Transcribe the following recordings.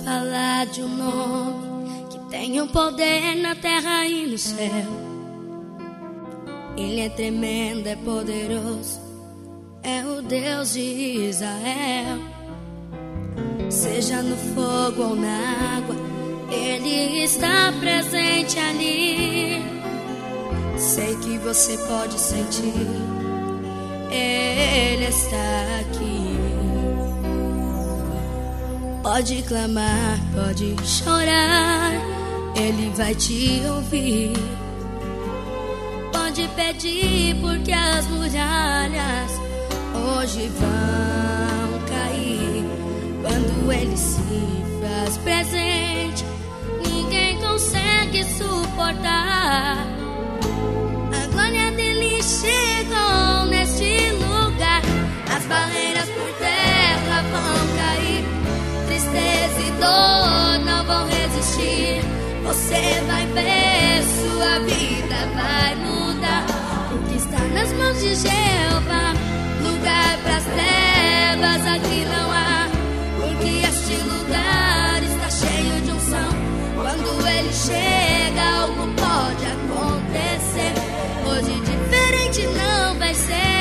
falar de um nome que tem um poder na terra e no céu. Ele é tremendo, é poderoso, é o Deus de Israel. Seja no fogo ou na água, Ele está presente ali. Sei que você pode sentir, Ele está aqui. Pode clamar, pode chorar, Ele vai te ouvir. Pode pedir, porque as muralhas hoje vão cair. Quando Ele se faz presente, ninguém consegue suportar. A glória dele chegou neste lugar. As barreiras por terra vão cair. Tristeza e dor não vão resistir. Você vai ver, sua vida vai mudar. Porque está nas mãos de Jeová. Lugar pras trevas aqui não há. Porque este lugar está cheio de unção. Quando Ele chega, algo pode acontecer. Hoje diferente não vai ser.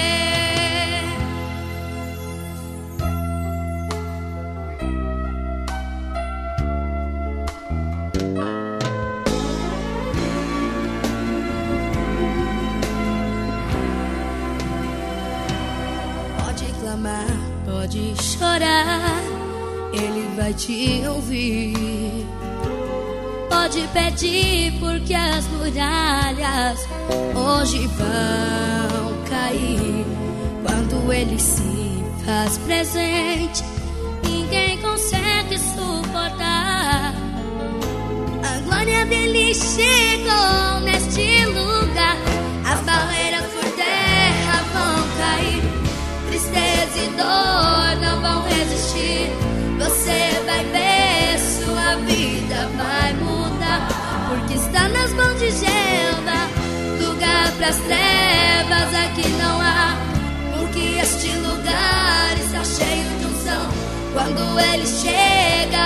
Pode chorar, Ele vai te ouvir. Pode pedir, porque as muralhas hoje vão cair. Quando Ele se faz presente, ninguém consegue suportar. A glória dele chegou neste lugar. As barreiras por terra vão cair. Tristeza e dor não vão resistir. Você vai ver, sua vida vai mudar. Porque está nas mãos de Jeová. Lugar pras trevas aqui não há. Porque este lugar está cheio de unção. Quando Ele chega,